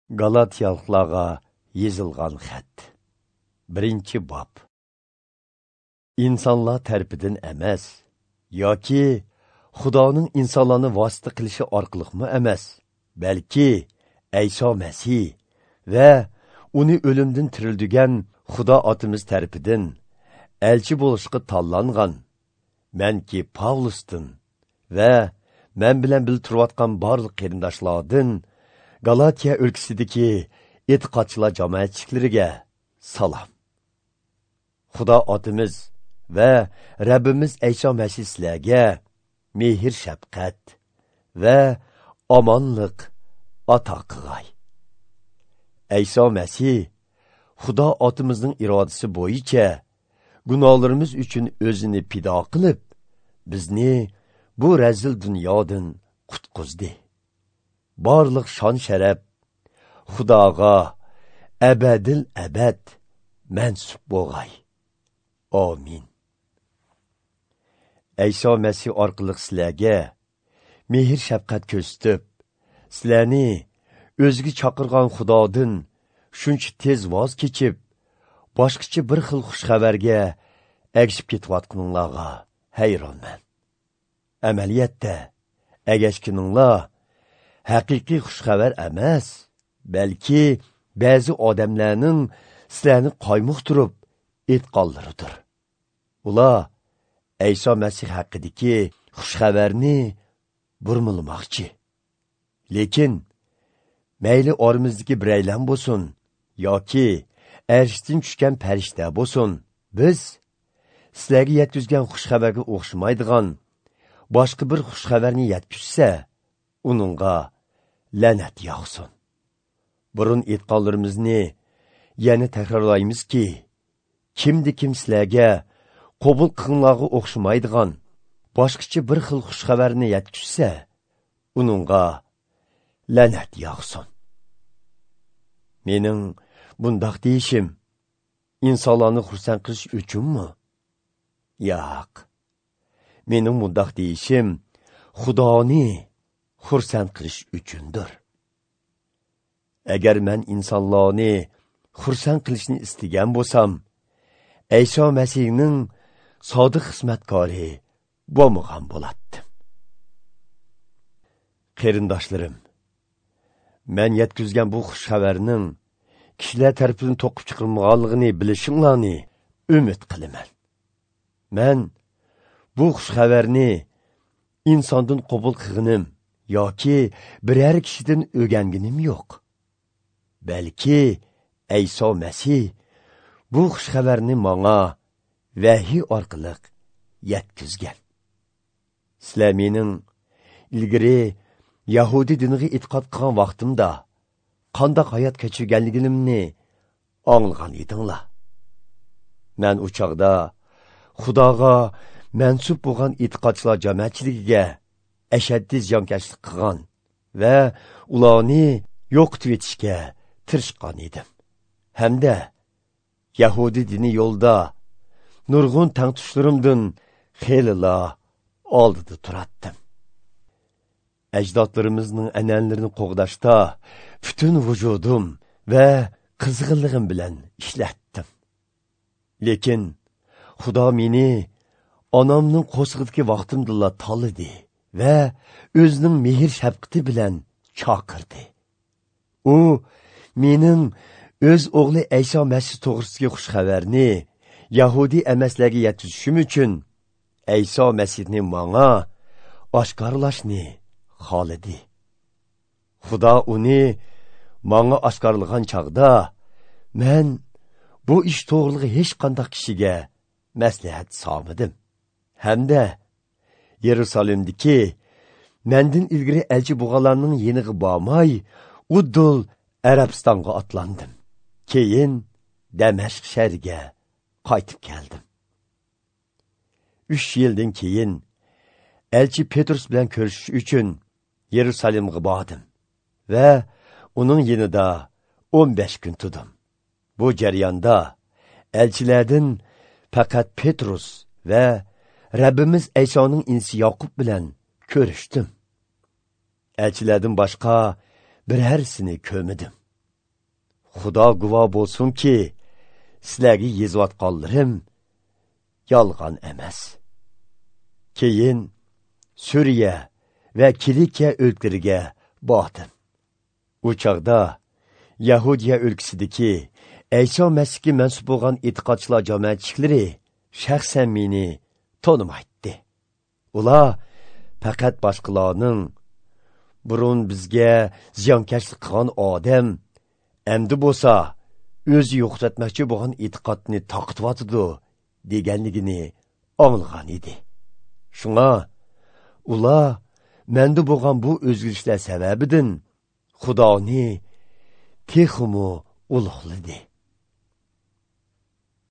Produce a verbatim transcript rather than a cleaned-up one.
Galatiyalıqlarga yezilgan xat. Birinchi bob. İnsanlar tərəfindən emas, yoki Xudoning insonlarni vosita qilishi orqaliqmi emas, balki İsa Masih va uni o'limdan tirildigan Xudo otimiz tərəfindən elchi bo'lishga tanlangan menki Pavlusdan va men bilan bil turayotgan barliq qarindoshlardan Galatiya o'lkasidagi e'tiqodchilar jamoatchiliklariga salom. Xudo otimiz va Rabbimiz İsa Masih sizlarga mehr shafqat va omonlik ato qilg'ay. İsa Masih Xudo otimizning irodasi bo'yicha gunohlarimiz uchun o'zini pido qilib, bizni bu razil dunyodan qutqizdi. Barliq shon sharaf Xudoga abadil abad mansub bo'lg'ay. Amin. İsa Masih orqali sizlarga mehr shafqat ko'rsatib, sizlarni o'ziga chaqirgan Xudodan shuncha tez voz kechib, boshqacha bir xil xushxabarga ergishib ketayotganinglarga hayronman. Amaliyotda ergashganinglar haqiqiy xushxabar emas, balki ba'zi odamlarning sizlarni qoymoq turib aytqanlaridir. Ular İsa Masih haqidagi xushxabarni burmilmoqchi. Lekin mayli orimizdagi biraylan bo'lsin yoki arshdan tushgan farishta bo'lsin, biz sizlarga yetkazgan xushxabarga o'xshamaydigan boshqa bir xushxabarni yetkazsa, uningga la'nat yog'sin. Burun aytganlarimizni yana takrorlaymizki, kimdi kim sizlarga qabul qilinglarga o'xshamaydigan boshqacha bir xil xushxabarni yetkazsa, uningga la'nat yog'sin. Mening bundoq deyishim insonlarni xursand qilish uchunmi? Yo'q. Mening bundoq deyishim Xudoni xursand qilish uchundir. Agar men insonlarni xursand qilishni istagan bo'lsam, İsa Masihning sodiq xizmatkori bo'lmagan bo'lardim. Qarindoshlarim, men yetkazgan bu xush xabarning kishilar tarafidan to'qib chiqilmaganligini bilishinglarni umid qilaman. Men bu xush xabarni insondan qabul qilganim yoki biror kishidan o'rganganim yo'q. Balki İsa Masih bu xush xabarni menga vahiy orqali yetkazgan. Sizlar mening ilgari Yahudi diniga e'tiqod qilgan vaqtimda qanday hayot kechirganligimni anglagan edinglar. Men u chaqda Xudoga mansub bo'lgan e'tiqodchilar jamoatchiligiga ashaddiy ziyonkashlik qilgan va ularni yo'qotib etishga tirishgan edim. Hamda Yahudi dini yo'lda nurg'un tangtushlarimdan xeylilar oldida turatdim. Ajdodlarimizning an'analarini qo'g'dashda butun vujudim va qizg'inligim bilan ishlatdim. Lekin Xudo meni onamning qo'sig'idagi vaqtimda tanladi va o'zining mehr shafqati bilan chaqirdi. U mening o'z o'g'li İsa Masih to'g'risidagi xushxabarni Yahudi emaslarga yetkazishim uchun İsa Masihni menga oshkorlashni xohladi. Xudo uni menga oshkorlagan chaqda men bu ish to'g'riligi hech qanday kishiga maslahat solmadim. Hamda Yerusalimdagi mendan ilgari elchi bo'lganlarning yeniga bormay, uddul Arabistonga otlandim. Keyin Damashq shahriga qaytib keldim. uch yildan keyin elchi Petrus bilan ko'rishish uchun Yerusalimga bordim va uning yanida o'n besh kun turdim. Bu jarayonda elchilardan faqat Petrus va Rabbimiz İsa'ning insi Yaqub bilan ko'rishdim. Elchilardan boshqa birharsini ko'rmadim. Xudo guvoh bo'lsin-ki, sizlarga yezayotganlarim yolg'on emas. Keyin Suriya va Kilikiya o'lkariga bordim. U chog'da Yahudiya o'lkasidagi Ayso Masihga mansub bo'lgan e'tiqodchilar jamoatchiliklari shaxsan meni tonimaydi. Ular faqat boshqalarning burun bizga ziyonkashlik qilgan odam endi bo'lsa o'zi yo'qotmoqchi bo'lgan e'tiqodni taqtivyotidi deganligini anglagan edi. Shunga ular menda bo'lgan bu o'zgarishlar sababidan Xudoni texmo ulug'ladi.